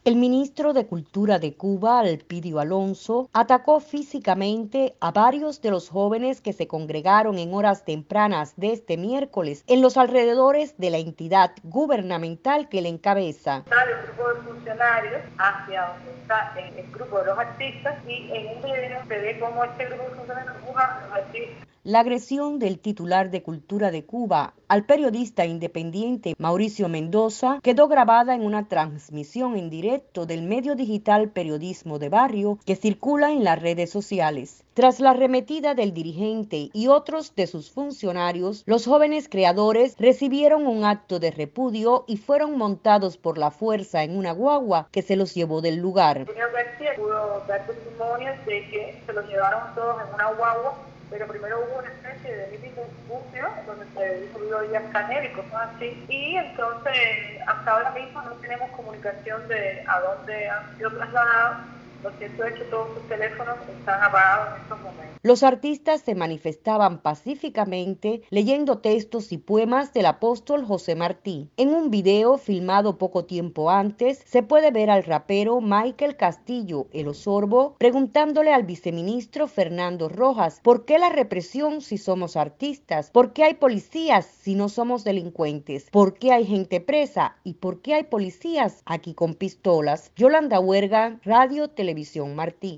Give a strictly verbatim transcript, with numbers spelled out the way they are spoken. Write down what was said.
El ministro de Cultura de Cuba, Elpidio Alonso, atacó físicamente a varios de los jóvenes que se congregaron en horas tempranas de este miércoles en los alrededores de la entidad gubernamental que le encabeza. El grupo de funcionarios hacia donde está el, el grupo de los artistas y en un video se ve cómo este grupo de funcionarios empuja a los artistas. La agresión del titular de Cultura de Cuba al periodista independiente Mauricio Mendoza quedó grabada en una transmisión en directo del medio digital Periodismo de Barrio que circula en las redes sociales. Tras la arremetida del dirigente y otros de sus funcionarios, los jóvenes creadores recibieron un acto de repudio y fueron montados por la fuerza en una guagua que se los llevó del lugar. El señor García pudo dar testimonios de que se los llevaron todos en una guagua, pero primero hubo una especie de mítico buceo donde se disolvió Díaz Canel y cosas así, y entonces hasta ahora mismo no tenemos comunicación de a dónde han sido trasladados. Lo cierto es que todos sus teléfonos están apagados en estos momentos. Los artistas se manifestaban pacíficamente leyendo textos y poemas del apóstol José Martí. En un video filmado poco tiempo antes, se puede ver al rapero Michael Castillo, el Osorbo, preguntándole al viceministro Fernando Rojas, ¿por qué la represión si somos artistas? ¿Por qué hay policías si no somos delincuentes? ¿Por qué hay gente presa? ¿Y por qué hay policías aquí con pistolas? Yolanda Huerga, Radio Televisión Martí.